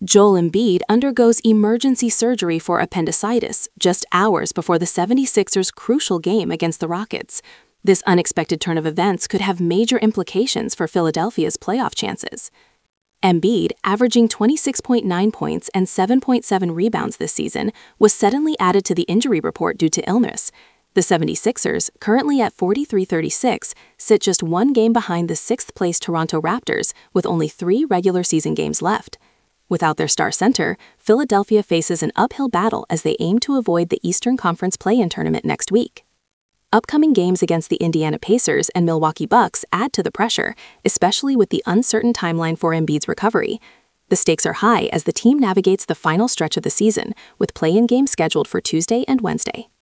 Joel Embiid undergoes emergency surgery for appendicitis just hours before the 76ers' crucial game against the Rockets. This unexpected turn of events could have major implications for Philadelphia's playoff chances. Embiid, averaging 26.9 points and 7.7 rebounds this season, was suddenly added to the injury report due to illness. The 76ers, currently at 43-36, sit just one game behind the sixth-place Toronto Raptors with only 3 regular season games left. Without their star center, Philadelphia faces an uphill battle as they aim to avoid the Eastern Conference play-in tournament next week. Upcoming games against the Indiana Pacers and Milwaukee Bucks add to the pressure, especially with the uncertain timeline for Embiid's recovery. The stakes are high as the team navigates the final stretch of the season, with play-in games scheduled for Tuesday and Wednesday.